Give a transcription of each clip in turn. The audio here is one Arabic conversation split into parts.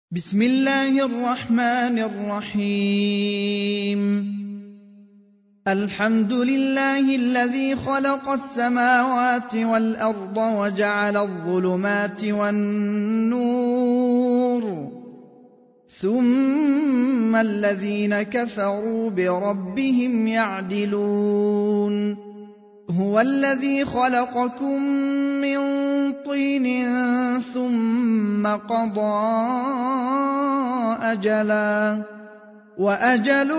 بسم الله الرحمن الرحيم. الحمد لله الذي خلق السماوات والأرض وجعل الظلمات والنور، ثم الذين كفروا بربهم يعدلون. هو الذي خلقكم من طين ثم قضى أجلا، وأجل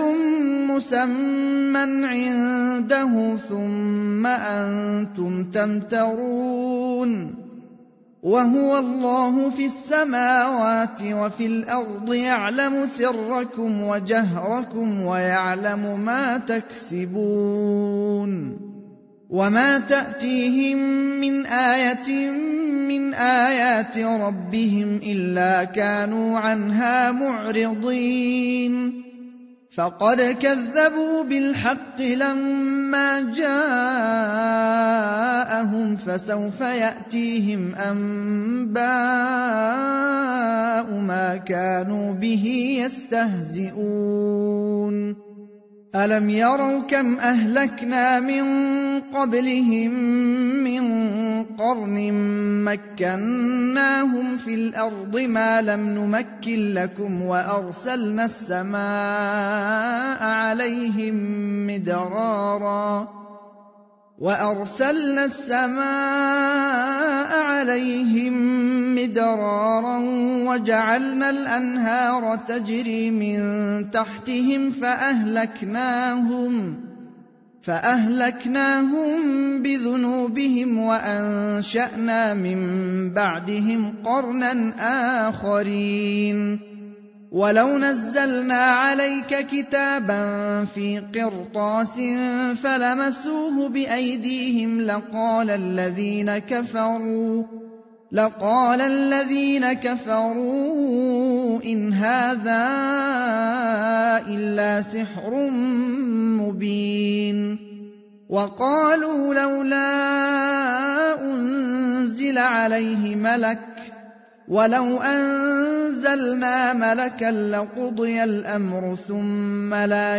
مسمى عنده، ثم أنتم تمترون. وهو الله في السماوات وفي الأرض، يعلم سركم وجهركم ويعلم ما تكسبون. وما تأتيهم من آية من آيات ربهم إلا كانوا عنها معرضين. فقد كذبوا بالحق لما جاءهم، فسوف يأتيهم أنباء ما كانوا به يستهزئون. ألم يروا كم أهلكنا من قبلهم من قرن مكناهم في الأرض ما لم نمكن لكم، وأرسلنا السماء عليهم مدرارا وجعلنا الأنهار تجري من تحتهم فأهلكناهم بذنوبهم، وأنشأنا من بعدهم قرنا آخرين. ولو نزلنا عليك كتابا في قرطاس فلمسوه بأيديهم لقال الذين كفروا إن هذا إلا سحر مبين. وقالوا لولا أنزل عليه ملك، ولو أنزلنا ملكا لقضي الأمر ثم لا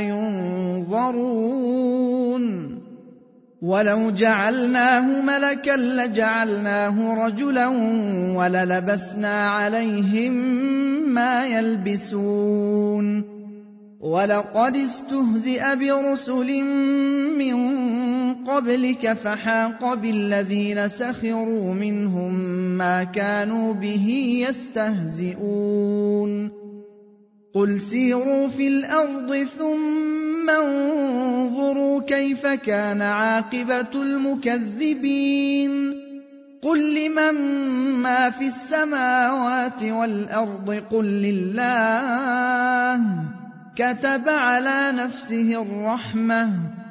ينظرون. ولو جعلناه ملكا لجعلناه رجلا وللبسنا عليهم ما يلبسون. ولقد استهزئ برسل من قبلك فحاق بالذين سخروا منهم ما كانوا به يستهزئون. قل سيروا في الأرض ثم انظروا كيف كان عاقبة المكذبين. قل لمن ما في السماوات والأرض قل لله، كتب على نفسه الرحمة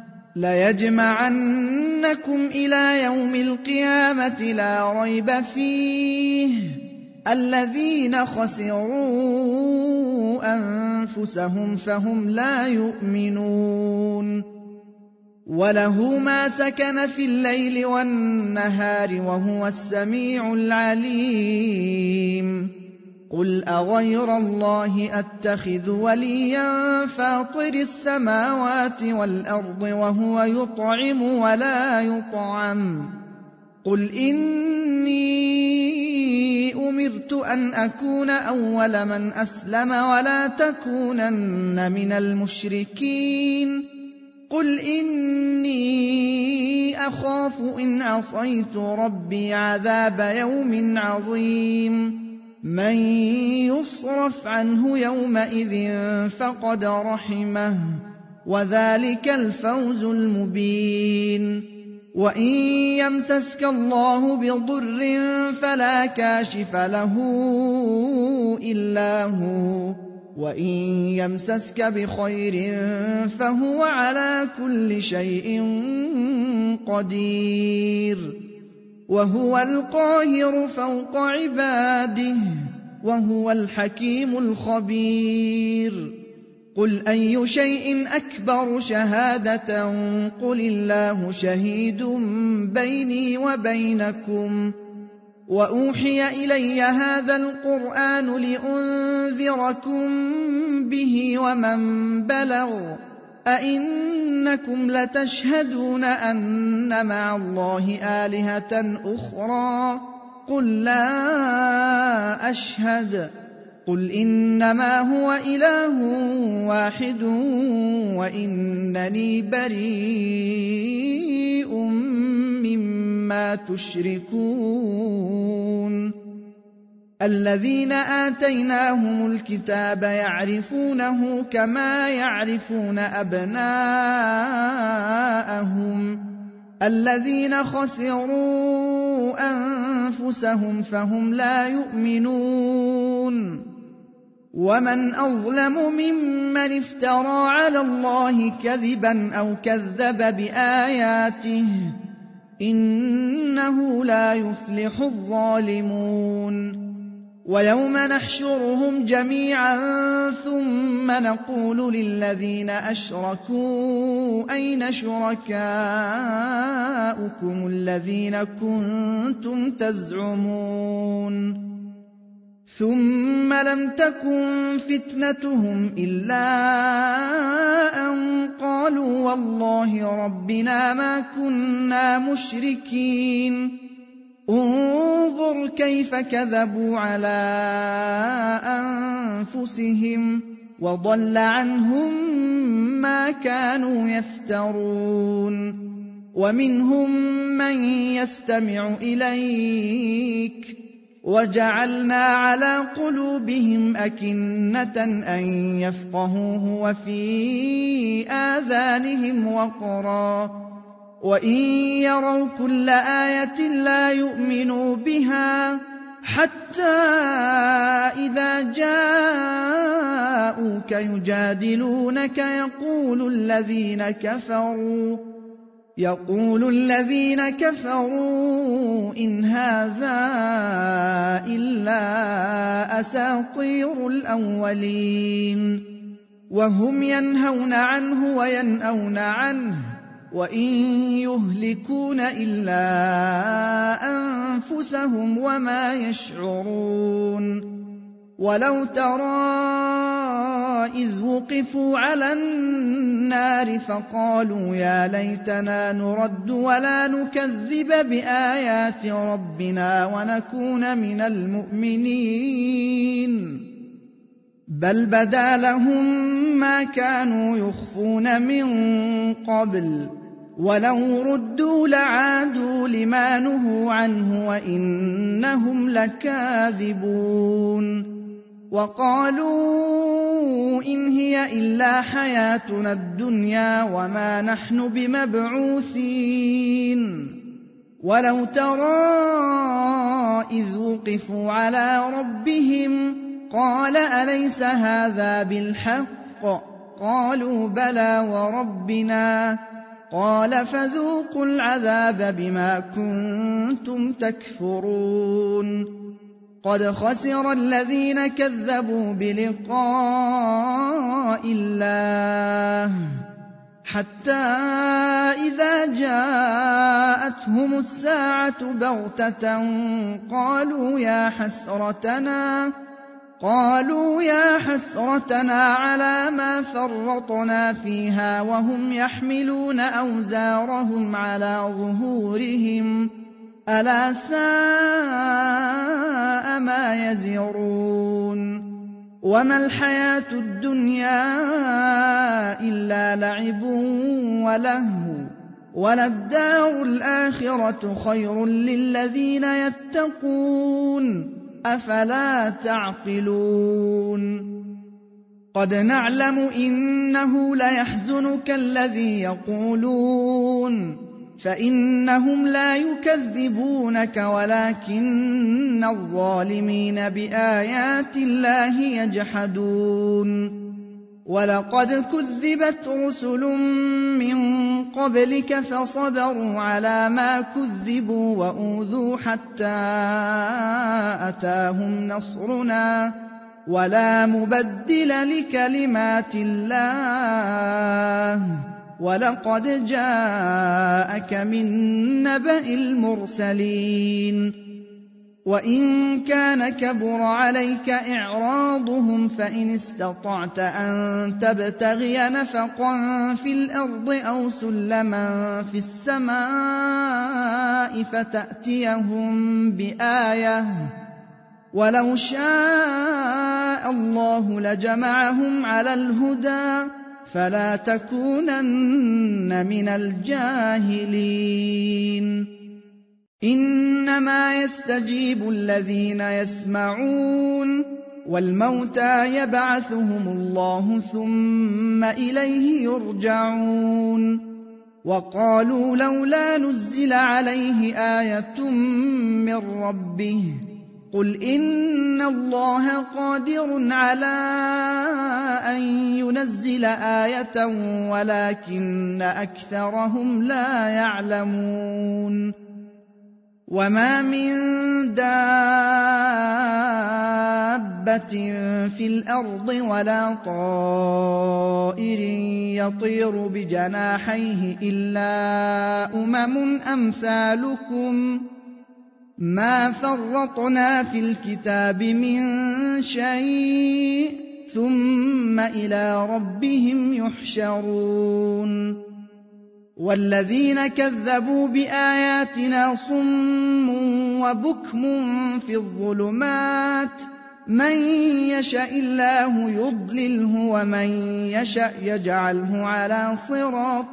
ليجمعنكم إلى يوم القيامة لا ريب فيه، الذين خسروا أنفسهم فهم لا يؤمنون. وله ما سكن في الليل والنهار وهو السميع العليم. قل أغير الله أتخذ وليا فاطر السماوات والأرض وهو يطعم ولا يطعم. قل إني أمرت أن أكون أول من أسلم ولا تكونن من المشركين. قل إني أخاف إن عصيت ربي عذاب يوم عظيم. من يصرف عنه يومئذ فقد رحمه، وذلك الفوز المبين. وإن يمسسك الله بضر فلا كاشف له إلا هو، وإن يمسسك بخير فهو على كل شيء قدير. وهو القاهر فوق عباده، وهو الحكيم الخبير. قل أي شيء أكبر شهادة؟ قل الله شهيد بيني وبينكم، وأوحي إلي هذا القرآن لأنذركم به ومن بلغ أئنكم لتشهدون أن مع الله آلهة أخرى قل لا أشهد قل إنما هو إله واحد وإنني بريء مما تشركون الذين آتيناهم الكتاب يعرفونه كما يعرفون أبناءهم الذين خسروا أنفسهم فهم لا يؤمنون ومن أظلم ممن افترى على الله كذبا أو كذب بآياته إنه لا يفلح الظالمون ويوم نحشرهم جميعا ثم نقول للذين أشركوا أين شركاؤكم الذين كنتم تزعمون ثم لم تكن فتنتهم إلا أن قالوا والله ربنا ما كنا مشركين انظر كيف كذبوا على أنفسهم وضل عنهم ما كانوا يفترون ومنهم من يستمع إليك وجعلنا على قلوبهم أكنة أن يفقهوه وفي آذانهم وقرا وإن يروا كل آية لا يؤمنوا بها حتى إذا جاءوك يجادلونك يقول الذين كفروا إن هذا إلا أساطير الأولين وهم ينهون عنه وينأون عنه وإن يهلكون إلا أنفسهم وما يشعرون ولو ترى إذ وقفوا على النار فقالوا يا ليتنا نرد ولا نكذب بآيات ربنا ونكون من المؤمنين بل بدا لهم ما كانوا يخفون من قبل ولو ردوا لعادوا لما نهوا عنه وإنهم لكاذبون وقالوا إن هي إلا حياتنا الدنيا وما نحن بمبعوثين ولو ترى إذ وقفوا على ربهم قال أليس هذا بالحق قالوا بلى وربنا قال فذوقوا العذاب بما كنتم تكفرون قد خسر الذين كذبوا بلقاء الله حتى إذا جاءتهم الساعة بغتة قالوا يا حسرتنا على ما فرطنا فيها وهم يحملون أوزارهم على ظهورهم ألا ساء ما يزرون وما الحياة الدنيا إلا لعب ولهو وللدار الآخرة خير للذين يتقون أفلا تعقلون قد نعلم إنه ليحزنك الذي يقولون فإنهم لا يكذبونك ولكن الظالمين بآيات الله يجحدون ولقد كذبت رسل من قبلك فصبروا على ما كذبوا وأوذوا حتى أتاهم نصرنا ولا مبدل لكلمات الله ولقد جاءك من نبأ المرسلين وإن كان كبر عليك إعراضهم فإن استطعت أن تبتغي نفقا في الأرض أو سلما في السماء فتأتيهم بآية ولو شاء الله لجمعهم على الهدى فلا تكونن من الجاهلين إنما يستجيب الذين يسمعون والموتى يبعثهم الله ثم إليه يرجعون وقالوا لولا نزل عليه آية من ربه قل إن الله قادر على أن ينزل آية ولكن أكثرهم لا يعلمون وما من دابة في الأرض ولا طائر يطير بجناحيه إلا أمثالكم ما فرطنا في الكتاب من شيء ثم إلى ربهم يحشرون والذين كذبوا بآياتنا صم وبكم في الظلمات من يشاء الله يضلله ومن يشاء يجعله على صراط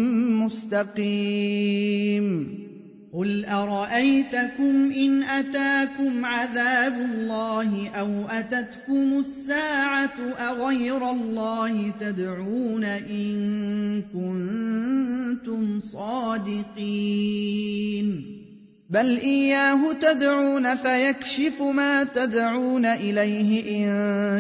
مستقيم قل أرأيتكم إن أتاكم عذاب الله أو أتتكم الساعة أغير الله تدعون إن كنتم صادقين بل إياه تدعون فيكشف ما تدعون إليه إن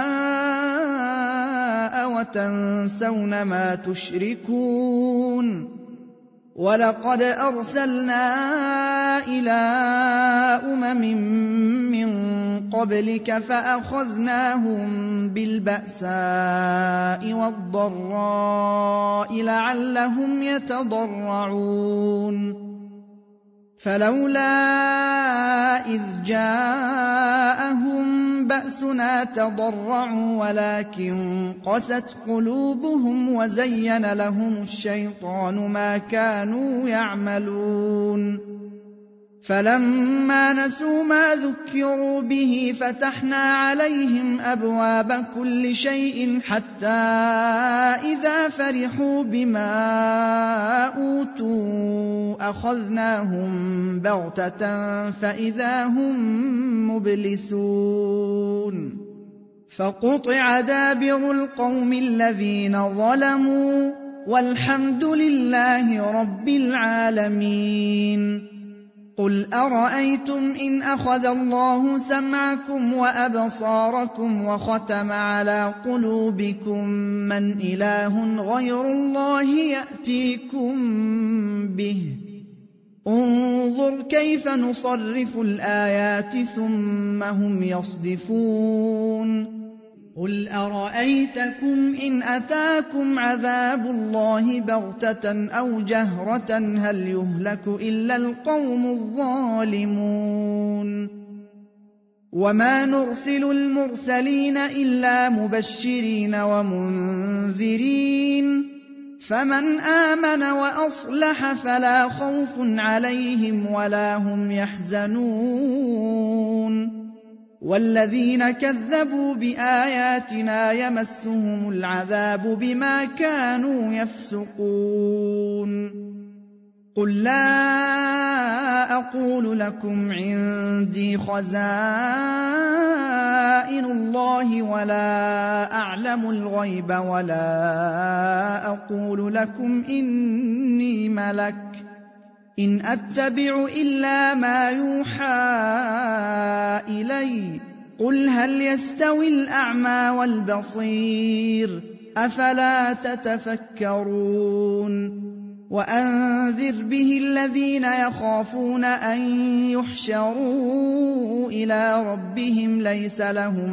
شاء وتنسون ما تشركون ولقد أرسلنا إلى من قبلك فأخذناهم بالبأساء والضراء لعلهم يتضرعون فلولا إذ جاءهم بأسنا تضرعوا ولكن قست قلوبهم وزين لهم الشيطان ما كانوا يعملون فلما نسوا ما ذكروا به فتحنا عليهم أبواب كل شيء حتى إذا فرحوا بما أوتوا أخذناهم بغتة فإذا هم مبلسون فقطع دابر القوم الذين ظلموا والحمد لله رب العالمين قل أرأيتم إن أخذ الله سمعكم وأبصاركم وختم على قلوبكم من إله غير الله يأتيكم به انظر كيف نصرف الآيات ثم هم يصدفون قل أرأيتكم إن أتاكم عذاب الله بغتة أو جهرة هل يهلك إلا القوم الظالمون وما نرسل المرسلين إلا مبشرين ومنذرين فمن آمن وأصلح فلا خوف عليهم ولا هم يحزنون والذين كذبوا بآياتنا يمسهم العذاب بما كانوا يفسقون قل لا أقول لكم عندي خزائن الله ولا أعلم الغيب ولا أقول لكم إني ملك إن أتبع إلا ما يوحى إلي قل هل يستوي الأعمى والبصير أفلا تتفكرون وأنذر به الذين يخافون أن يحشروا إلى ربهم ليس لهم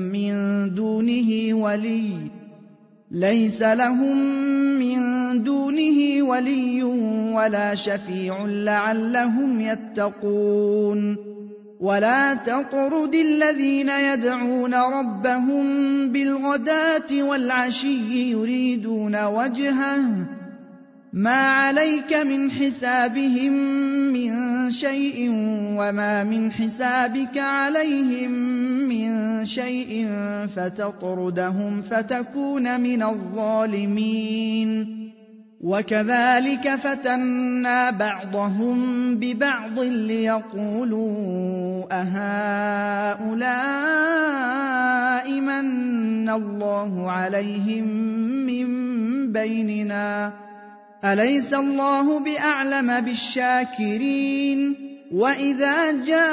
من دونه ولي ولا شفيع لعلهم يتقون ولا تطرد الذين يدعون ربهم بالغداة والعشي يريدون وجهه ما عليك من حسابهم من شيء وما من حسابك عليهم من شيء فتطردهم فتكون من الظالمين. وكذلك فتنا بعضهم ببعض ليقولوا أهؤلاء من الله عليهم من بيننا أليس الله بأعلم بالشاكرين. وإذا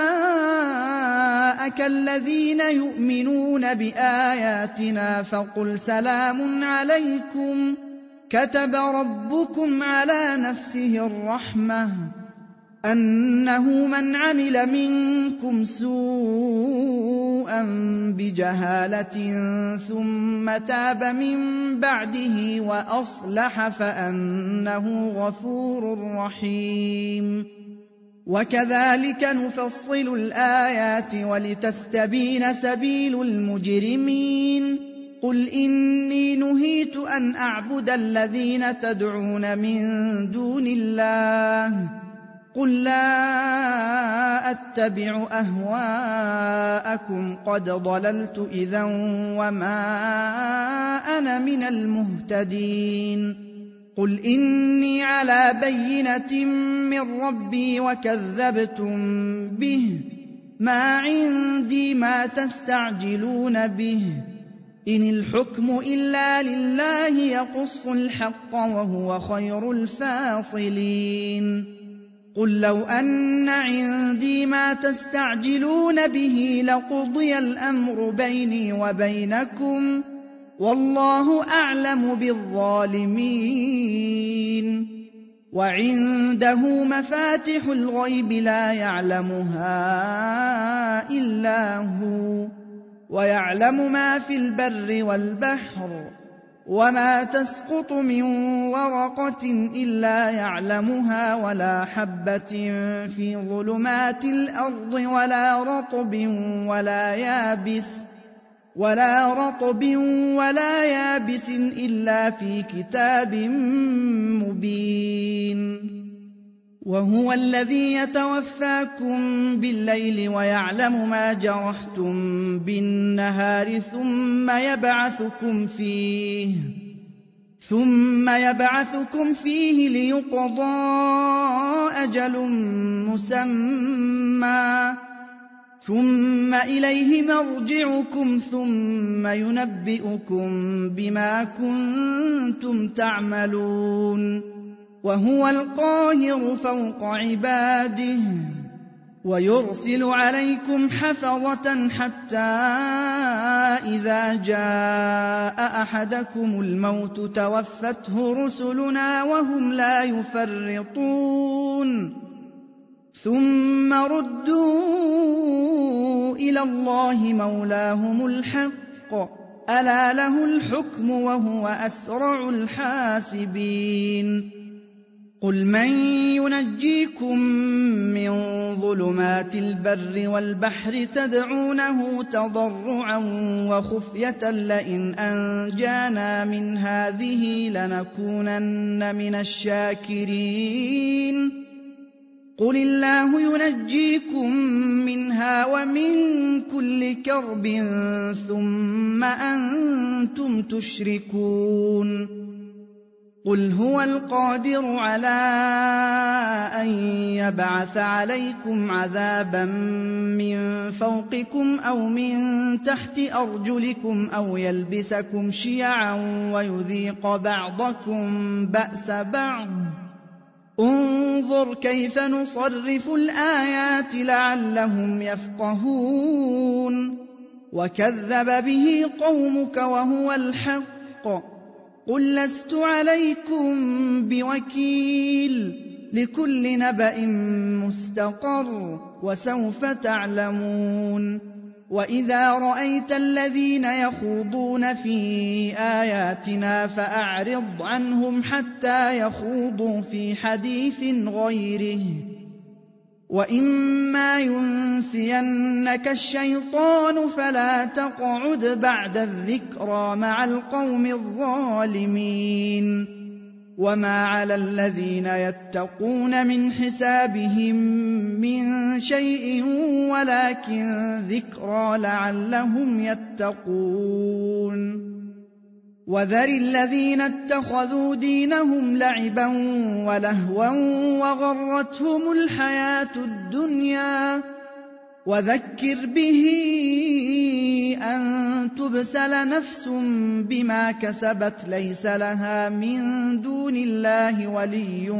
جاءك الذين يؤمنون بآياتنا فقل سلام عليكم كتب ربكم على نفسه الرحمة أنه من عمل منكم سوءا بجهالة ثم تاب من بعده وأصلح فأنه غفور رحيم. وكذلك نفصل الآيات ولتستبين سبيل المجرمين. قل إني نهيت أن أعبد الذين تدعون من دون الله قل لا أتبع أهواءكم قد ضللت إذا وما أنا من المهتدين. قل إني على بينة من ربي وكذبتم به ما عندي ما تستعجلون به إن الحكم إلا لله يقص الحق وهو خير الفاصلين. قل لو أن عندي ما تستعجلون به لقضي الأمر بيني وبينكم والله أعلم بالظالمين. وعنده مفاتح الغيب لا يعلمها إلا هو ويعلم ما في البر والبحر وما تسقط من ورقة إلا يعلمها ولا حبة في ظلمات الأرض ولا رطب ولا يابس إلا في كتاب مبين. وهو الذي يتوفاكم بالليل ويعلم ما جرحتم بالنهار ثم يبعثكم فيه ليقضى أجل مسمى ثم إليه مرجعكم ثم ينبئكم بما كنتم تعملون. وهو القاهر فوق عباده ويرسل عليكم حفظة حتى إذا جاء أحدكم الموت توفته رسلنا وهم لا يفرطون ثم ردوا إلى الله مولاهم الحق ألا له الحكم وهو أسرع الحاسبين. قل من ينجيكم من ظلمات البر والبحر تدعونه تضرعا وخفية لئن أنجانا من هذه لنكونن من الشاكرين. قل الله ينجيكم منها ومن كل كرب ثم أنتم تشركون. قل هو القادر على أن يبعث عليكم عذابا من فوقكم أو من تحت أرجلكم أو يلبسكم شيعا ويذيق بعضكم بأس بعض انظر كيف نصرف الآيات لعلهم يفقهون. وكذب به قومك وهو الحق قل لست عليكم بوكيل لكل نبأ مستقر وسوف تعلمون. وإذا رأيت الذين يخوضون في آياتنا فأعرض عنهم حتى يخوضوا في حديث غيره وإما ينسينك الشيطان فلا تقعد بعد الذكرى مع القوم الظالمين وما على الذين يتقون من حسابهم من شيء ولكن ذكرى لعلهم يتقون وذر الذين اتخذوا دينهم لعبا ولهوا وغرتهم الحياة الدنيا وذكر به أن تبسل نفس بما كسبت ليس لها من دون الله ولي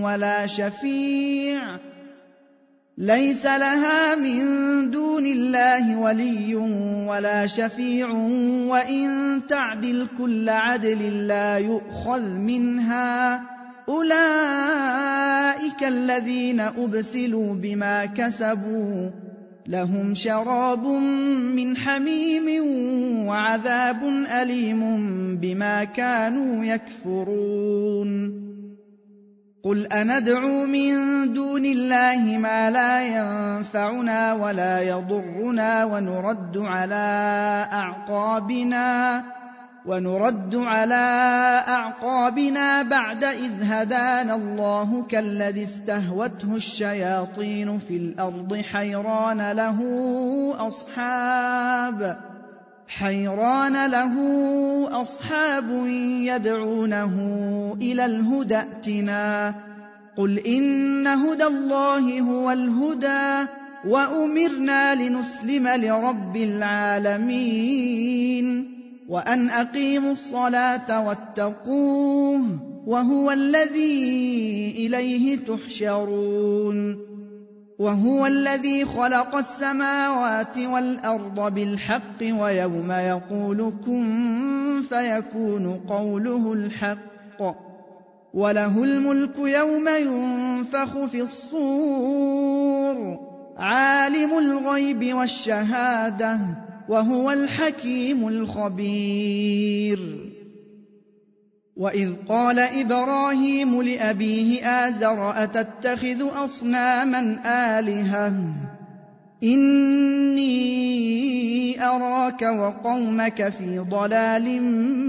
ولا شفيع وإن تعدل كل عدل لا يؤخذ منها أولئك الذين أبسلوا بما كسبوا لهم شراب من حميم وعذاب أليم بما كانوا يكفرون قل أندعو من دون الله ما لا ينفعنا ولا يضرنا ونرد على أعقابنا بعد إذ هدانا الله كالذي استهوته الشياطين في الأرض حيران له أصحاب يدعونه إلى الهدى ائتنا قل إن هدى الله هو الهدى وأمرنا لنسلم لرب العالمين وأن أقيموا الصلاة واتقوه وهو الذي إليه تحشرون وهو الذي خلق السماوات والأرض بالحق ويوم يقول كن فيكون قوله الحق وله الملك يوم ينفخ في الصور عالم الغيب والشهادة وهو الحكيم الخبير وإذ قال إبراهيم لأبيه آزر أتتخذ أصناما آلهة إني أراك وقومك في ضلال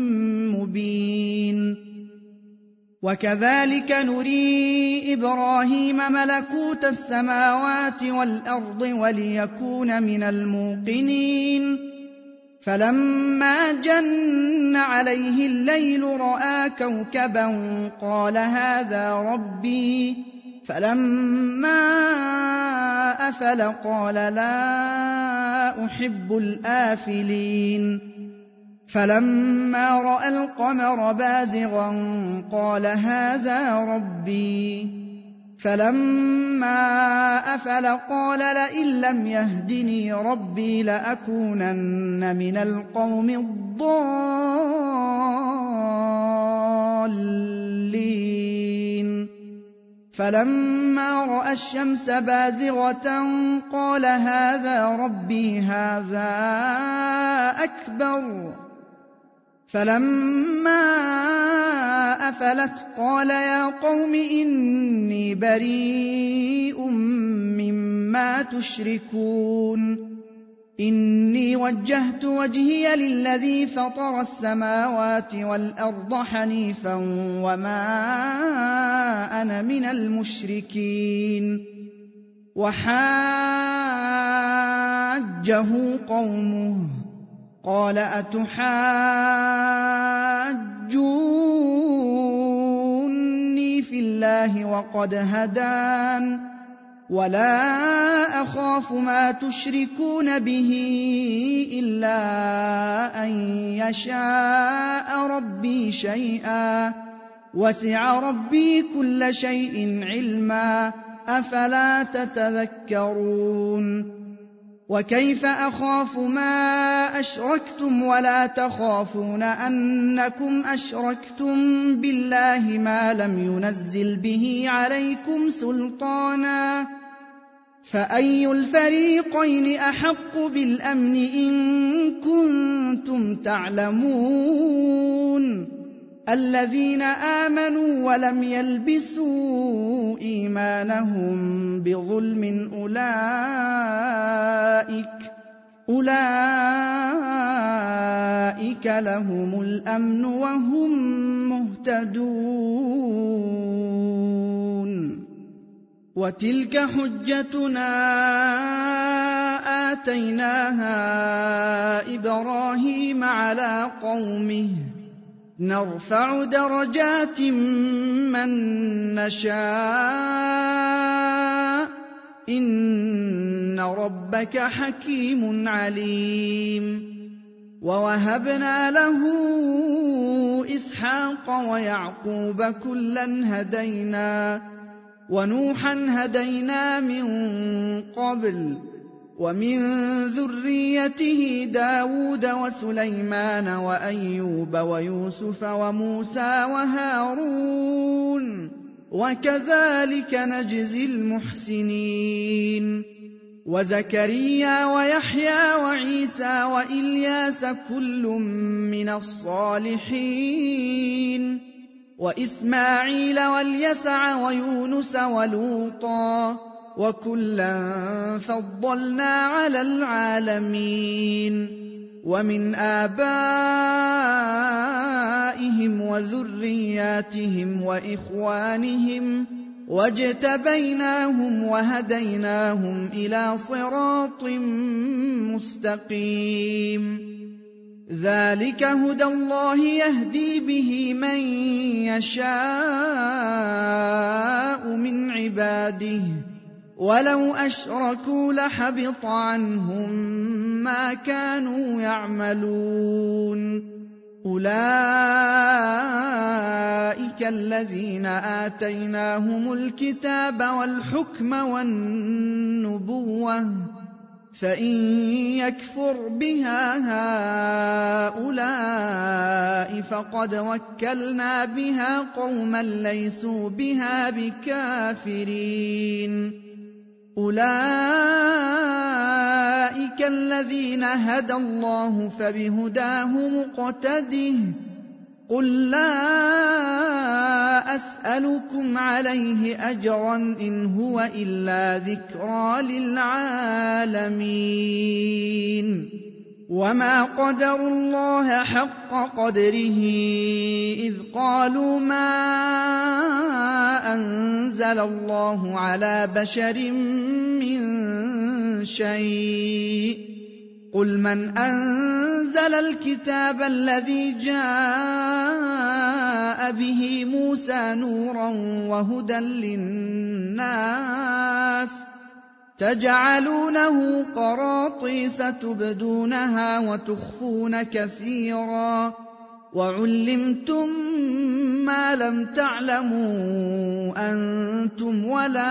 مبين وكذلك نري إبراهيم ملكوت السماوات والأرض وليكون من الموقنين فلما جن عليه الليل رأى كوكبا قال هذا ربي فلما أفل قال لا أحب الآفلين فلما رأى القمر بازغا قال هذا ربي فلما أفل قال لئن لم يهدني ربي لأكونن من القوم الضالين فلما رأى الشمس بازغة قال هذا ربي هذا أكبر فلما أفلت قال يا قوم إني بريء مما تشركون إني وجهت وجهي للذي فطر السماوات والأرض حنيفا وما أنا من المشركين وحاجه قومه قال أتحاجوني في الله وقد هدان ولا أخاف ما تشركون به إلا أن يشاء ربي شيئا وسع ربي كل شيء علما أفلا تتذكرون وكيف أخاف ما أشركتم ولا تخافون أنكم أشركتم بالله ما لم ينزل به عليكم سلطانا فأي الفريقين أحق بالأمن إن كنتم تعلمون الذين آمنوا ولم يلبسوا إيمانهم بظلم أولئك لهم الأمن وهم مهتدون وتلك حجتنا آتيناها إبراهيم على قومه نرفع درجات من نشاء إن ربك حكيم عليم ووهبنا له إسحاق ويعقوب كلا هدينا ونوحا هدينا من قبل ومن ذريته داود وسليمان وأيوب ويوسف وموسى وهارون وكذلك نجزي المحسنين وزكريا ويحيى وعيسى وإلياس كل من الصالحين وإسماعيل واليسع ويونس ولوطا وكلا فضلنا على العالمين ومن آبائهم وذرياتهم وإخوانهم واجتبيناهم وهديناهم إلى صراط مستقيم ذلك هدى الله يهدي به من يشاء من عباده ولو أشركوا لحبط عنهم ما كانوا يعملون أولئك الذين آتيناهم الكتاب والحكم والنبوة فإن يكفر بها هؤلاء فقد وكلنا بها قوما ليسوا بها بكافرين أولئك الذين هدى الله فبهداه مقتده قل لا أسألكم عليه أجرا إن هو إلا ذكرى للعالمين وما قدروا الله حق قدره إذ قالوا ما أنزل الله على بشر من شيء قل من أنزل الكتاب الذي جاء به موسى نورا وهدى للناس تجعلونه قراطيس تبدونها وتخفون كثيرا وعلمتم ما لم تعلموا أنتم ولا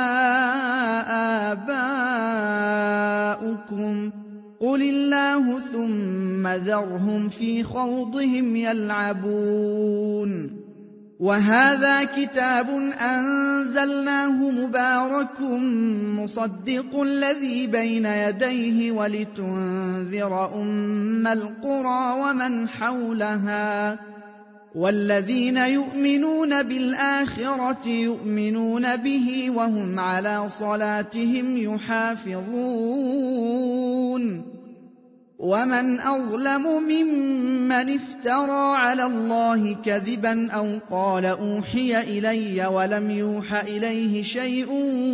آباؤكم قل الله ثم ذرهم في خوضهم يلعبون وهذا كتاب أنزلناه مبارك مصدق الذي بين يديه ولتنذر أم القرى ومن حولها والذين يؤمنون بالآخرة يؤمنون به وهم على صلاتهم يحافظون ومن أظلم ممن افترى على الله كذبا أو قال أوحي إلي ولم يوح إليه شيء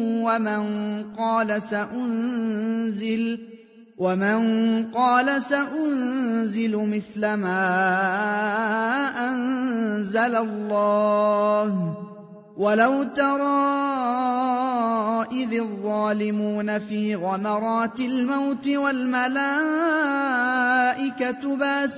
ومن قال سأنزل مثل ما أنزل الله ولو ترى إذ الظالمون في غمرات الموت والملائكة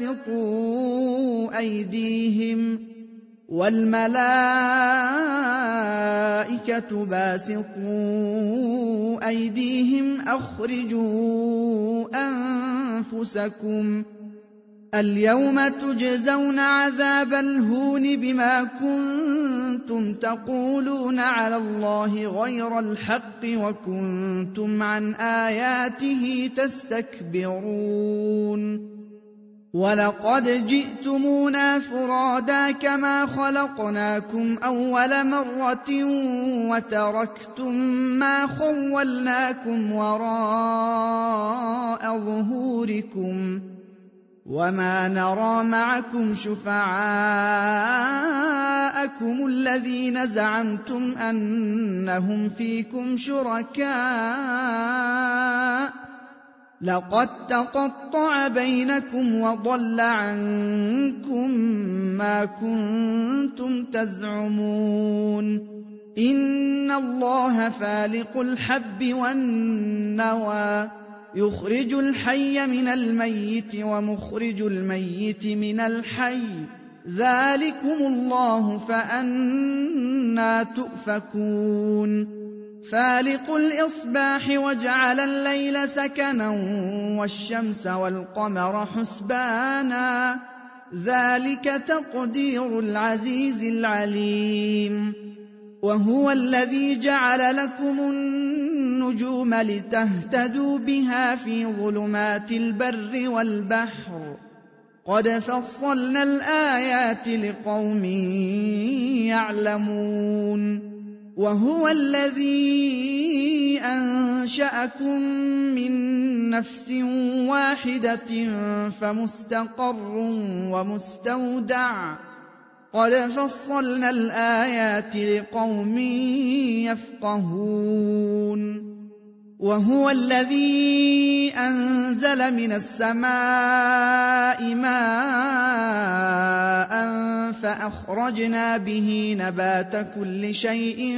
باسطوا أيديهم أخرجوا أنفسكم اليوم تجزون عذاب الهون بما كنتم تقولون على الله غير الحق وكنتم عن آياته تستكبرون وَلَقَدْ جِئْتُمُونَا فُرَادَىٰ كَمَا خَلَقْنَاكُمْ أَوَّلَ مَرَّةٍ وَتَرَكْتُم مَّا خَوَّلْنَاكُمْ وَرَاءَ ظُهُورِكُمْ وَمَا نَرَىٰ مَعَكُمْ شُفَعَاءَكُمُ الَّذِينَ زَعَمْتُمْ أَنَّهُمْ فِيكُمْ شُرَكَاءُ لَقَد تَّقَطَّعَ بَيْنَكُمْ وَضَلَّ عَنكُم مَّا كُنتُمْ تَزْعُمُونَ إِنَّ اللَّهَ فَالِقُ الْحَبِّ وَالنَّوَىٰ يُخْرِجُ الْحَيَّ مِنَ الْمَيِّتِ وَمُخْرِجُ الْمَيِّتِ مِنَ الْحَيِّ ذَٰلِكُمُ اللَّهُ فَأَنَّىٰ تُؤْفَكُونَ فَالِقُ الْإِصْبَاحِ وَجَعَلَ اللَّيْلَ سَكَنًا وَالشَّمْسَ وَالْقَمَرَ حُسْبَانًا ذَٰلِكَ تَقْدِيرُ الْعَزِيزِ الْعَلِيمِ وَهُوَ الَّذِي جَعَلَ لَكُمُ النُّجُومَ لِتَهْتَدُوا بِهَا فِي ظُلُمَاتِ الْبَرِّ وَالْبَحْرِ قَدْ فَصَّلْنَا الْآيَاتِ لِقَوْمٍ يَعْلَمُونَ وَهُوَ الَّذِي أَنشَأَكُم مِّن نَّفْسٍ وَاحِدَةٍ فَمُسْتَقَرٌّ وَمُسْتَوْدَعٌ قَدْ فَصَّلْنَا الْآيَاتِ لِقَوْمٍ يَفْقَهُونَ وَهُوَ الَّذِي أَنزَلَ مِنَ السَّمَاءِ مَاءً فَأَخْرَجْنَا بِهِ نَبَاتَ كُلِّ شَيْءٍ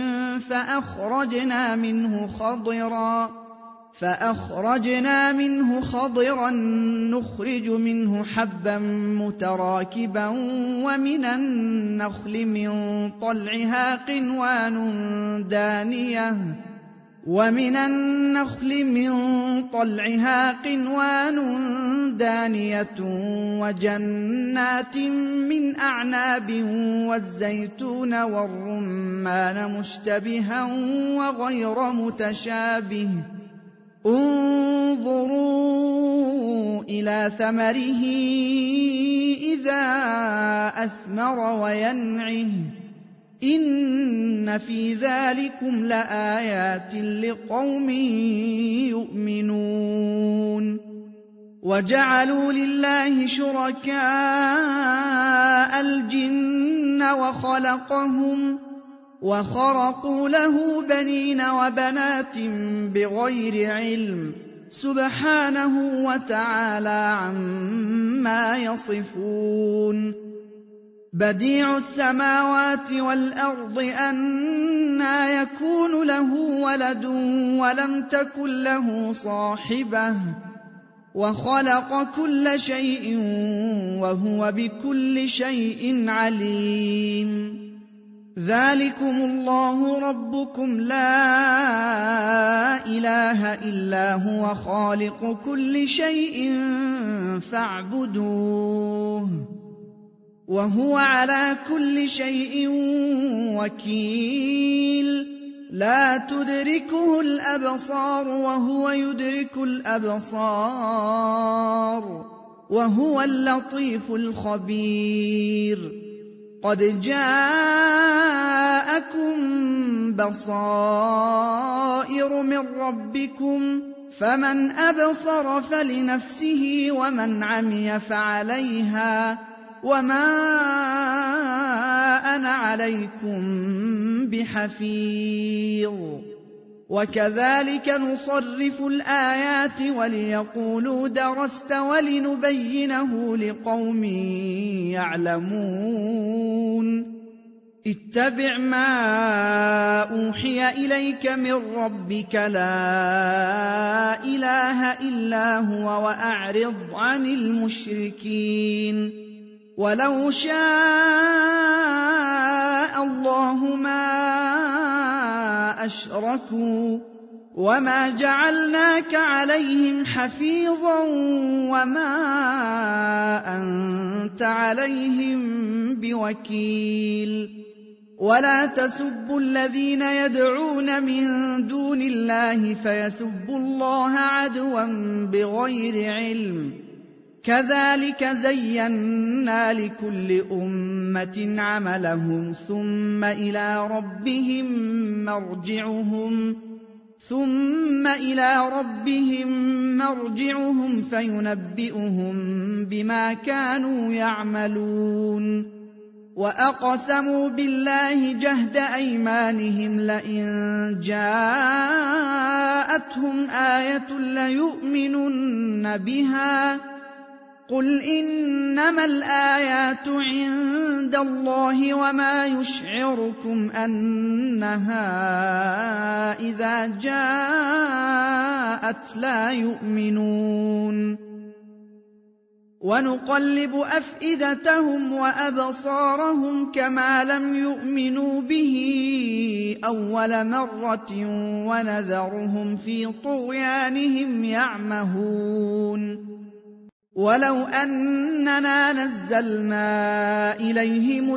فَأَخْرَجْنَا مِنْهُ خَضِرًا نُّخْرِجُ مِنْهُ حَبًّا مُّتَرَاكِبًا وَمِنَ النَّخْلِ مِن طَلْعِهَا قِنْوَانٌ دَانِيَةٌ وَجَنَّاتٍ مِّنْ أَعْنَابٍ وَالزَّيْتُونَ وَالرُّمَّانَ مُشْتَبِهًا وَغَيْرَ مُتَشَابِهٍ انظُرُوا إِلَىٰ ثَمَرِهِ إِذَا أَثْمَرَ وَيَنْعِهِ إِنَّ فِي ذَٰلِكُمْ لَآيَاتٍ لِقَوْمٍ يُؤْمِنُونَ وَجَعَلُوا لِلَّهِ شُرَكَاءَ الْجِنَّ وَخَلَقَهُمْ وَخَرَقُوا لَهُ بَنِينَ وَبَنَاتٍ بِغَيْرِ عِلْمٍ سُبْحَانَهُ وَتَعَالَىٰ عَمَّا يَصِفُونَ بَدِيعُ السَّمَاوَاتِ وَالْأَرْضِ أَنَّىٰ يَكُونُ لَهُ وَلَدٌ وَلَمْ تَكُن لَّهُ صَاحِبَةٌ وَخَلَقَ كُلَّ شَيْءٍ وَهُوَ بِكُلِّ شَيْءٍ عَلِيمٌ ذَٰلِكُمُ اللَّهُ رَبُّكُمْ لَا إِلَٰهَ إِلَّا هُوَ خَالِقُ كُلِّ شَيْءٍ فَاعْبُدُوهُ وَهُوَ عَلَىٰ كُلِّ شَيْءٍ وَكِيلٌ لَا تُدْرِكُهُ الْأَبْصَارُ وَهُوَ يُدْرِكُ الْأَبْصَارَ وَهُوَ اللَّطِيفُ الْخَبِيرُ قَدْ جَاءَكُم بَصَائِرُ مِن رَّبِّكُمْ فَمَنْ أَبْصَرَ فَلِنَفْسِهِ وَمَنْ عَمِيَ فَعَلَيْهَا وَمَا أَنَا عَلَيْكُم بِحَفِيظٍ وَكَذَٰلِكَ نُصَرِّفُ الْآيَاتِ وَلِيَقُولُوا دَرَسْتَ وَلِنُبَيِّنَهُ لِقَوْمٍ يَعْلَمُونَ اتَّبِعْ مَا أُوحِيَ إِلَيْكَ مِن رَّبِّكَ لَا إِلَٰهَ إِلَّا هُوَ وَأَعْرِضْ عَنِ الْمُشْرِكِينَ وَلَوْ شَاءَ اللَّهُ مَا أَشْرَكُوا وَمَا جَعَلْنَاكَ عَلَيْهِمْ حَفِيظًا وَمَا أَنتَ عَلَيْهِم بِوَكِيلٍ وَلَا تَسُبُّوا الَّذِينَ يَدْعُونَ مِن دُونِ اللَّهِ فَيَسُبُّوا اللَّهَ عَدْوًا بِغَيْرِ عِلْمٍ كذلك زينا لكل أمة عملهم ثم إلى ربهم مرجعهم فينبئهم بما كانوا يعملون وأقسموا بالله جهد أيمانهم لئن جاءتهم آية ليؤمنن بها قل إنما الآيات عند الله وما يشعركم أنها إذا جاءت لا يؤمنون ونقلب أفئدتهم وأبصارهم كما لم يؤمنوا به أول مرة ونذرهم في طغيانهم يعمهون ولو أننا نزلنا إليهم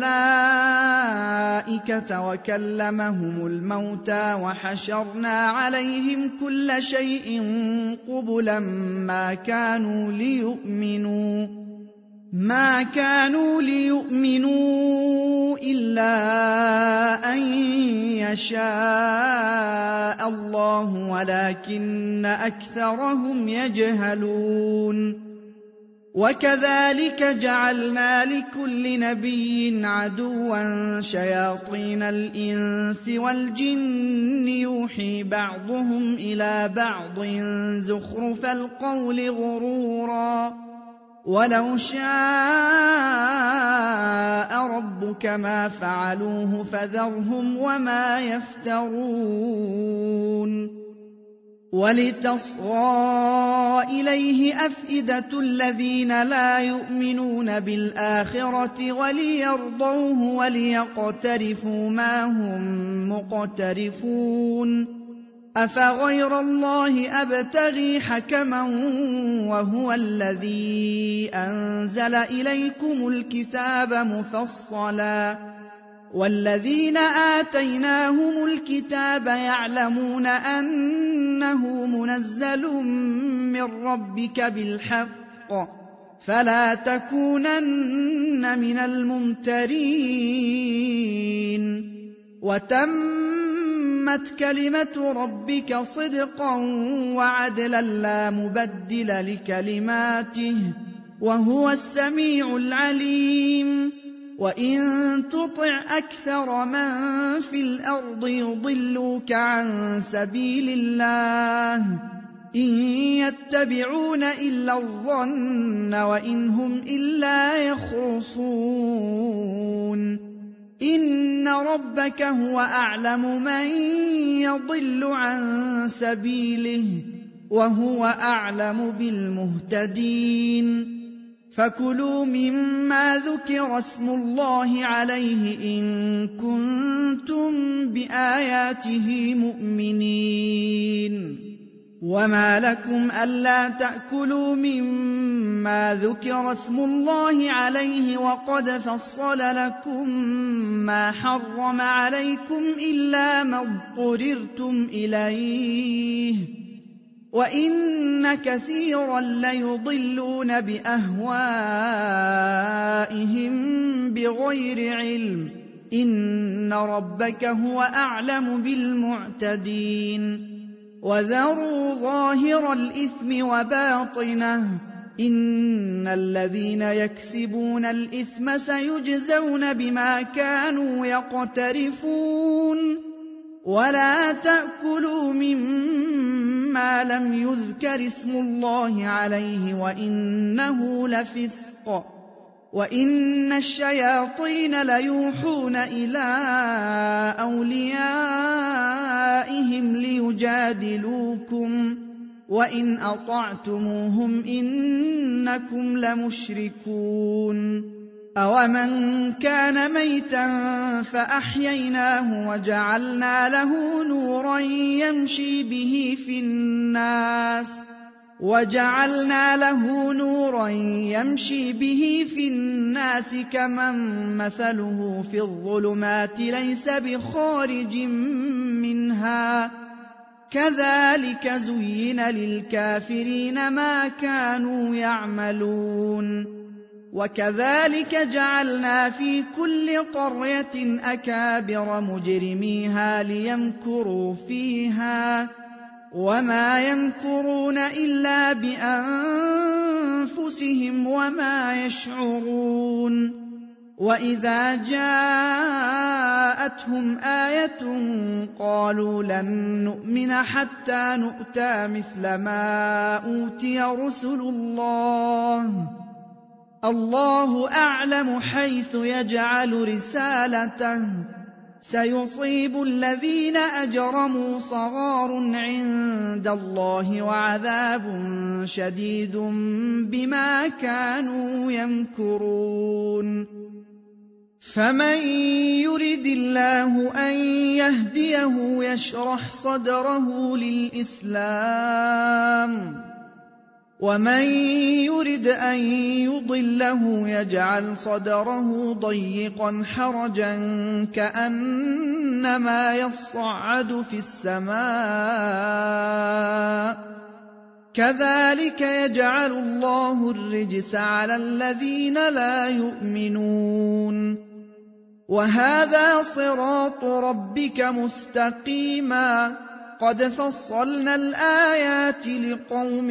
الملائكة وكلمهم الموتى وحشرنا عليهم كل شيء قبلا ما كانوا ليؤمنوا إلا أن يشاء الله ولكن أكثرهم يجهلون وكذلك جعلنا لكل نبي عدوا شياطين الإنس والجن يوحي بعضهم إلى بعض زخرف القول غرورا ولو شاء ربك ما فعلوه فذرهم وما يفترون ولتصغى إليه أفئدة الذين لا يؤمنون بالآخرة وليرضوه وليقترفوا ما هم مقترفون أفغير الله أبتغي حكما وهو الذي أنزل إليكم الكتاب مفصلا والذين آتيناهم الكتاب يعلمون أنه منزل من ربك بالحق فلا تكونن من الممترين وتمت كلمة ربك صدقا وعدلا لا مبدل لكلماته وهو السميع العليم وإن تطع أكثر من في الأرض يضلوك عن سبيل الله إن يتبعون إلا الظن وإن هم إلا يخرصون إن ربك هو أعلم من يضل عن سبيله وهو أعلم بالمهتدين فكلوا مما ذكر اسم الله عليه إن كنتم بآياته مؤمنين وما لكم ألا تأكلوا مما ذكر اسم الله عليه وقد فصل لكم ما حرم عليكم إلا ما اضطررتم إليه وإن كثيرا ليضلون بأهوائهم بغير علم إن ربك هو أعلم بالمعتدين وذروا ظاهر الإثم وباطنه إن الذين يكسبون الإثم سيجزون بما كانوا يقترفون ولا تأكلوا مما لم يذكر اسم الله عليه وإنه لفسق وإن الشياطين ليوحون إلى أوليائهم ليجادلوكم وإن أطعتموهم إنكم لمشركون أومن كان ميتا فأحييناه وجعلنا له نورا يمشي به في الناس كمن مثله في الظلمات ليس بخارج منها كذلك زين للكافرين ما كانوا يعملون وكذلك جعلنا في كل قرية أكابر مجرميها ليمكروا فيها وما يمكرون إلا بأنفسهم وما يشعرون وإذا جاءتهم آية قالوا لن نؤمن حتى نؤتى مثل ما أوتي رسل الله أعلم حيث يجعل رسالته سيصيب الذين أجرموا صغار عند الله وعذاب شديد بما كانوا يمكرون فمن يرد الله أن يهديه يشرح صدره للإسلام ومن يرد أن يضله يجعل صدره ضيقا حرجا كأنما يصعد في السماء كذلك يجعل الله الرجس على الذين لا يؤمنون وهذا صراط ربك مستقيما قد فصلنا الآيات لقوم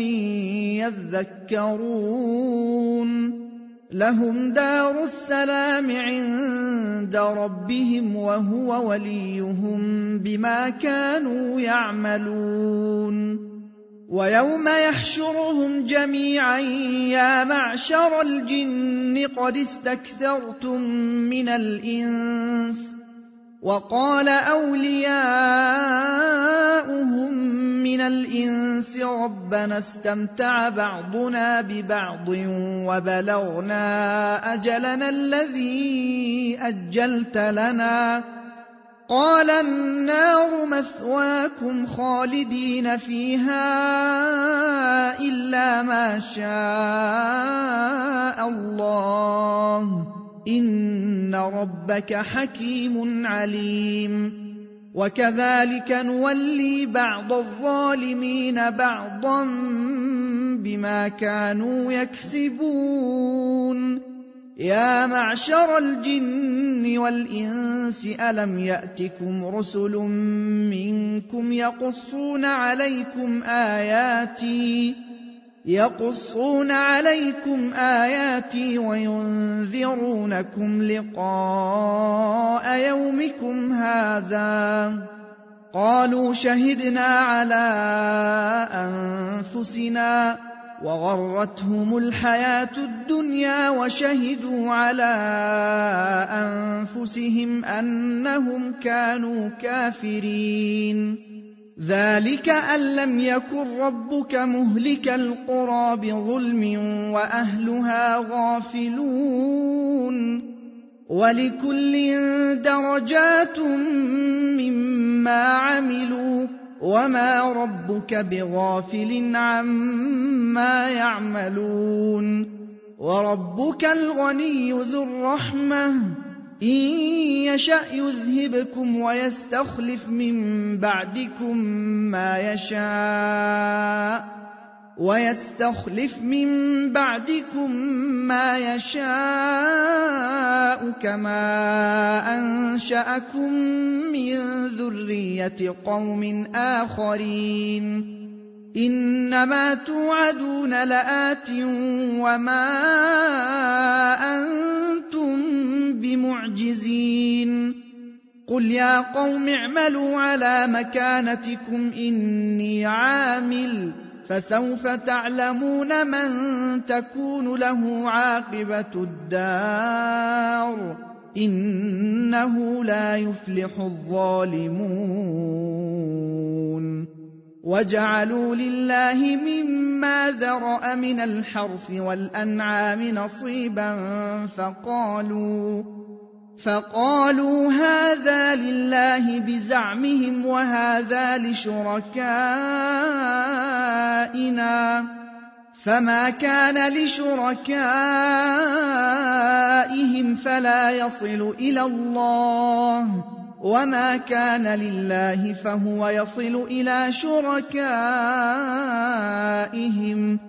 يذكرون لهم دار السلام عند ربهم وهو وليهم بما كانوا يعملون ويوم يحشرهم جميعا يا معشر الجن قد استكثرتم من الإنس وقال أولياؤهم من الإنس ربنا استمتع بعضنا ببعض وبلغنا أجلنا الذي أجلت لنا قال النار مثواكم خالدين فيها إلا ما شاء الله إن ربك حكيم عليم وكذلك نولي بعض الظالمين بعضا بما كانوا يكسبون يا معشر الجن والإنس ألم يأتكم رسل منكم يقصون عليكم آياتي وينذرونكم لقاء يومكم هذا قالوا شهدنا على أنفسنا وغرتهم الحياة الدنيا وشهدوا على أنفسهم أنهم كانوا كافرين ذلك أن لم يكن ربك مهلك القرى بظلم وأهلها غافلون ولكل درجات مما عملوا وما ربك بغافل عما يعملون وربك الغني ذو الرحمة إن يشأ يذهبكم ويستخلف من بعدكم ما يشاء كما أنشأكم من ذرية قوم آخرين إنما توعدون لآت وما أنتم بمعجزين قل يا قوم اعملوا على مكانتكم إني عامل فسوف تعلمون من تكون له عاقبة الدار إنه لا يفلح الظالمون وجعلوا لله مما ذرأ من الحرث والأنعام نصيبا فقالوا هذا لله بزعمهم وهذا لشركائنا فما كان لشركائهم فلا يصل إلى الله وما كان لله فهو يصل إلى شركائهم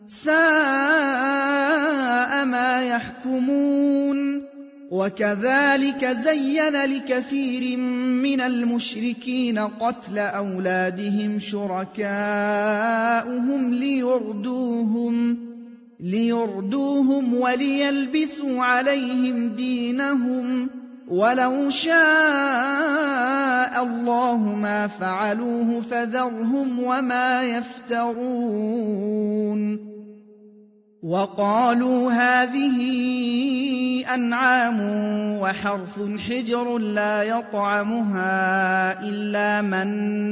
ساء ما يحكمون وكذلك زين لكثير من المشركين قتل أولادهم شركاؤهم ليردوهم وليلبسوا عليهم دينهم ولو شاء الله ما فعلوه فذرهم وما يفترون وقالوا هذه أنعام وحرث حجر لا يطعمها إلا من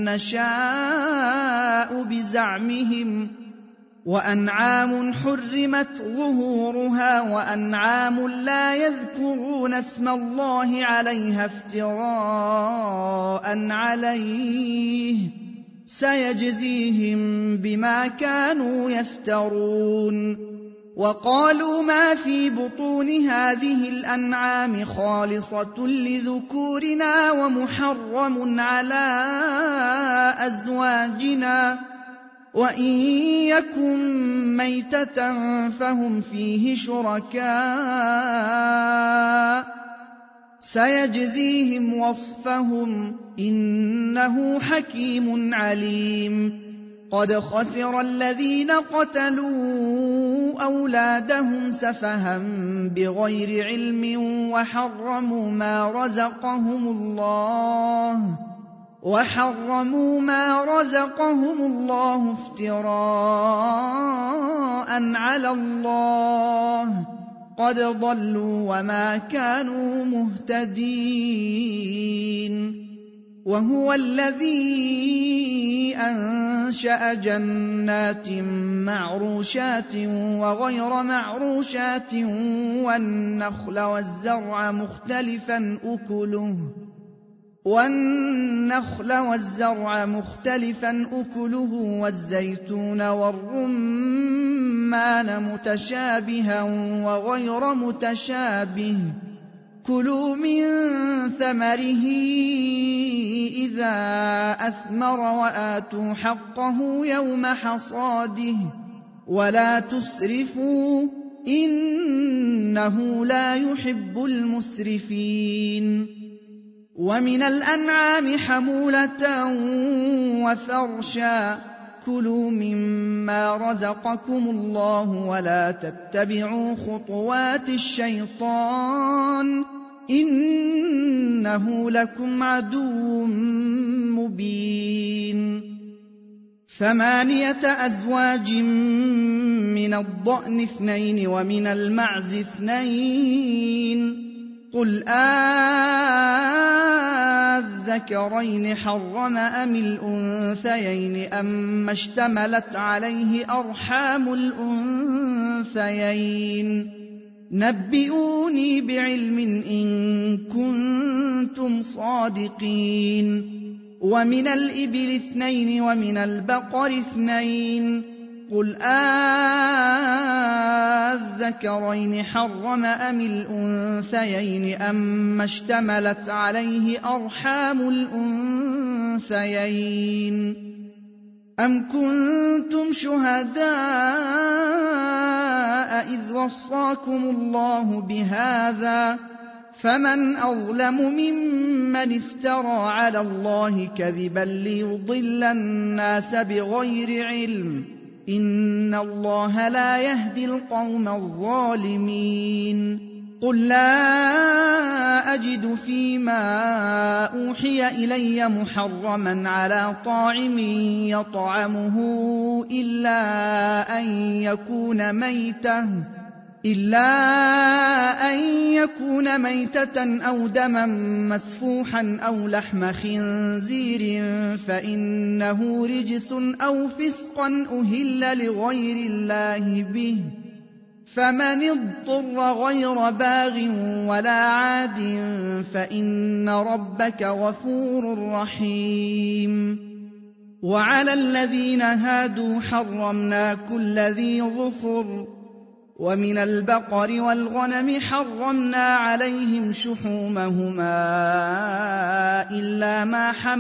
نشاء بزعمهم وأنعام حرمت ظهورها وأنعام لا يذكرون اسم الله عليها افتراء عليه سيجزيهم بما كانوا يفترون وقالوا ما في بطون هذه الأنعام خالصة لذكورنا ومحرم على أزواجنا وإن يكن ميتة فهم فيه شركاء سيجزيهم وصفهم إنه حكيم عليم قد خسر الذين قتلوا أولادهم سفها بغير علم وحرموا ما رزقهم الله افتراء على الله قد ضلوا وما كانوا مهتدين وهو الذي أنشأ جنات معروشات وغير معروشات والنخل والزرع مختلفا أكله والزيتون والرمان متشابها وغير متشابه كلوا من ثمره إذا أثمر وآتوا حقه يوم حصاده ولا تسرفوا إنه لا يحب المسرفين ومن الأنعام حمولة وفرشا كلوا مما رزقكم الله ولا تتبعوا خطوات الشيطان إنه لكم عدو مبين 8 أزواج من الضأن 2 ومن المعز 2 قل الذكرين حرم أم الأنثيين أما اشتملت عليه أرحام الأنثيين نبئوني بعلم إن كنتم صادقين ومن الإبل 2 ومن البقر 2 قل الذكرين حرم أم الأنثيين أما اشتملت عليه أرحام الأنثيين أم كنتم شهداء إذ وصاكم الله بهذا فمن أظلم ممن افترى على الله كذبا ليضل الناس بغير علم إن الله لا يهدي القوم الظالمين قل لا أجد فيما أوحي إلي محرما على طاعم يطعمه إلا أن يكون ميتة أو دما مسفوحا أو لحم خنزير فإنه رجس أو فسقا أهل لغير الله به فمن اضطر غير باغ ولا عاد فإن ربك غفور رحيم وعلى الذين هادوا حرمنا كل ذي ظفر ومن البقر والغنم حرمنا عليهم شحومهما إلا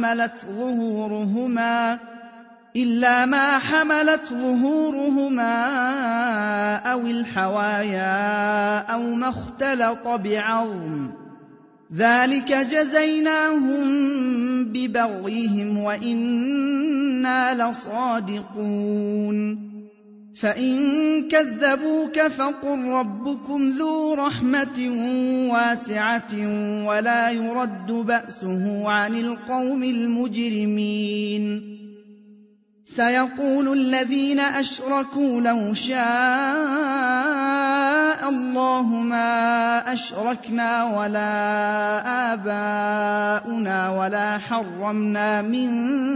ما حملت ظهورهما أو الحوايا أو ما اختلط بعظم، ذلك جزيناهم ببغيهم وإنا لصادقون. فإن كذبوك فقل ربكم ذو رحمة واسعة ولا يرد بأسه عن القوم المجرمين. سيقول الذين أشركوا لو شاء الله ما أشركنا ولا آباؤنا ولا حرمنا من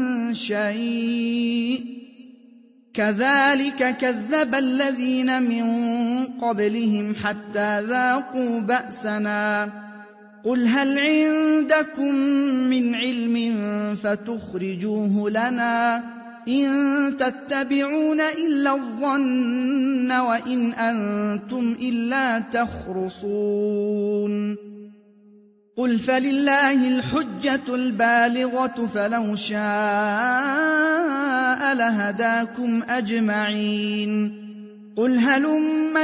شيء كذلك كذب الذين من قبلهم حتى ذاقوا بأسنا. قل هل عندكم من علم فتخرجوه لنا؟ إن تتبعون إلا الظن وإن أنتم إلا تخرصون. قل فلله الحجة البالغة فلو شاء لهداكم أجمعين. قل هلم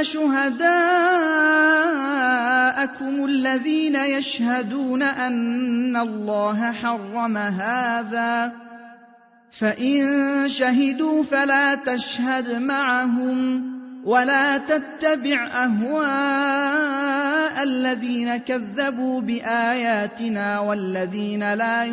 شهداءكم الذين يشهدون أن الله حرم هذا، فإن شهدوا فلا تشهد معهم ولا تتبع أهواء الذين كذبوا بآياتنا والذين لا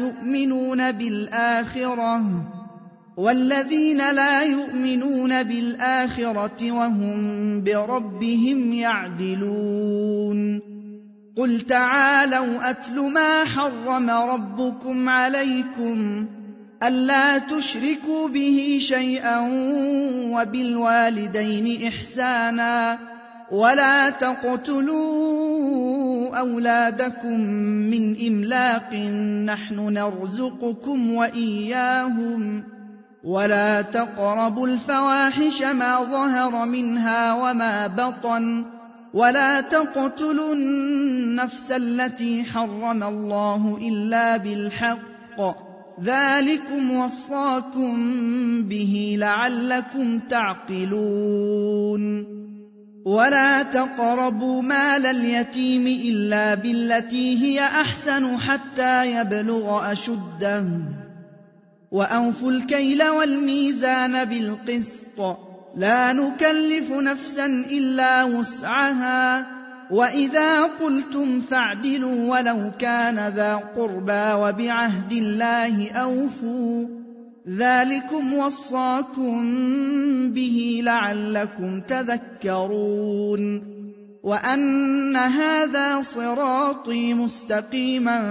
يؤمنون بالآخرة وهم بربهم يعدلون. قل تعالوا أتل ما حرم ربكم عليكم ألا تشركوا به شيئا وبالوالدين إحسانا ولا تقتلوا أولادكم من إملاق نحن نرزقكم وإياهم ولا تقربوا الفواحش ما ظهر منها وما بطن ولا تقتلوا النفس التي حرم الله إلا بالحق ذلكم وصاكم به لعلكم تعقلون. ولا تقربوا مال اليتيم إلا بالتي هي أحسن حتى يبلغ أشده وأوفوا الكيل والميزان بالقسط لا نكلف نفسا إلا وسعها وإذا قلتم فاعدلوا ولو كان ذا قربى وبعهد الله أوفوا ذلكم وصاكم به لعلكم تذكرون. وأن هذا صراطي مستقيما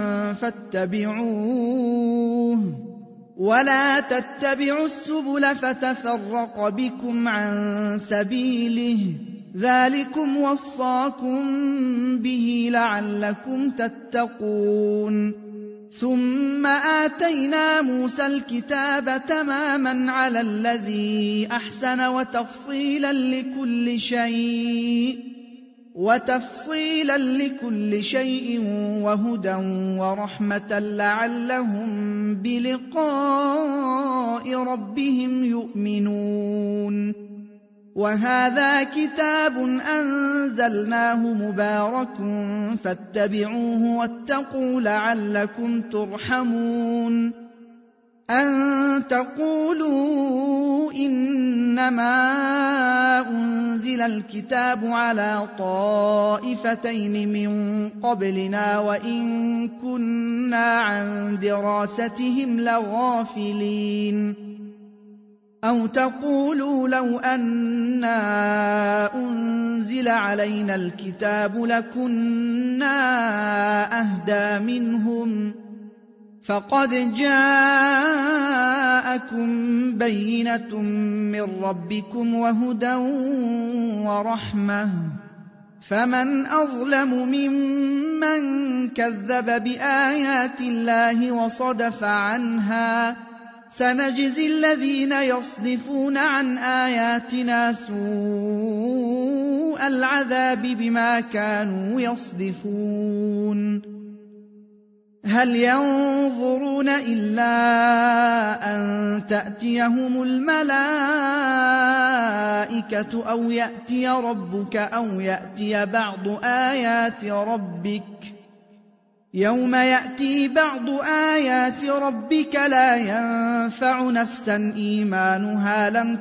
فاتبعوه ولا تتبعوا السبل فتفرق بكم عن سبيله ذلكم وصاكم به لعلكم تتقون. ثم آتينا موسى الكتاب تماما على الذي أحسن وتفصيلا لكل شيء وهدى ورحمة لعلهم بلقاء ربهم يؤمنون. وهذا كتاب أنزلناه مبارك فاتبعوه واتقوا لعلكم ترحمون. أن تقولوا إنما أنزل الكتاب على طائفتين من قبلنا وإن كنا عن دراستهم لغافلين. أو تقولوا لو أنا أنزل علينا الكتاب لكنا أهدى منهم فقد جاءكم بينة من ربكم وهدى ورحمة فمن أظلم ممن كذب بآيات الله وصدف عنها سنجزي الذين يصدفون عن آياتنا سوء سوء العذاب بما كانوا يصدفون هل ينظرون إلا أن تأتيهم الملائكة أو يأتي ربك أو يأتي بعض آيات ربك يوم يأتي بعض آيات ربك لا ينفع نفسا إيمانها لم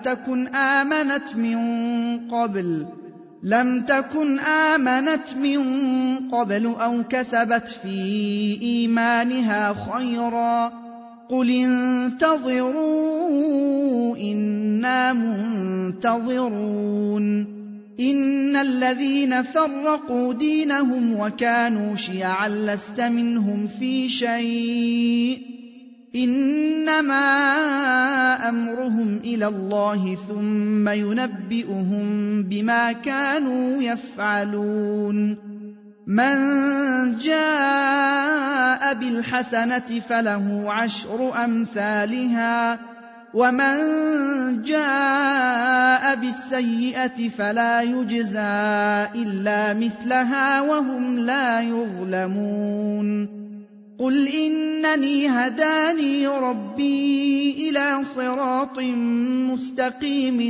تكن آمنت من قبل أو كسبت في إيمانها خيرا قل انتظروا إنا منتظرون إن الذين فرقوا دينهم وكانوا شيعا لست منهم في شيء إنما أمرهم إلى الله ثم ينبئهم بما كانوا يفعلون من جاء بالحسنة فله 10 أمثالها ومن جاء بالسيئة فلا يجزى إلا مثلها وهم لا يظلمون قل إنني هداني ربي إلى صراط مستقيم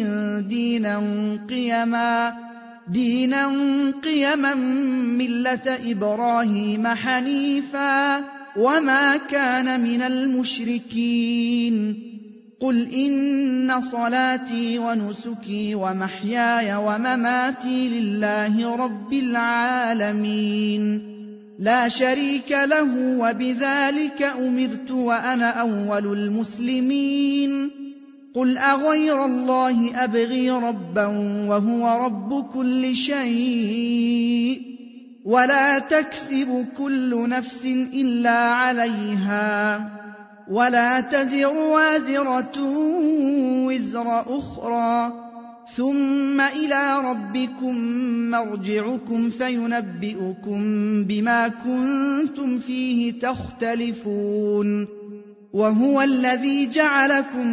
دينا قيما ملة إبراهيم حنيفا وما كان من المشركين قل إن صلاتي ونسكي ومحياي ومماتي لله رب العالمين لا شريك له وبذلك أمرت وأنا أول المسلمين قل أغير الله أبغي ربا وهو رب كل شيء ولا تكسب كل نفس إلا عليها ولا تزر وازرة وزر أخرى ثم إلى ربكم مرجعكم فينبئكم بما كنتم فيه تختلفون وهو الذي جعلكم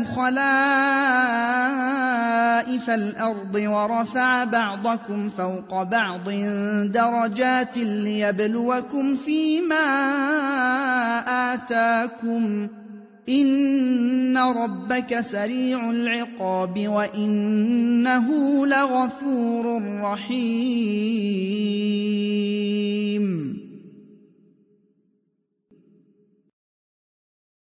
خلائف الأرض ورفع بعضكم فوق بعض درجات ليبلوكم فيما آتاكم إن ربك سريع العقاب وإنه لغفور رحيم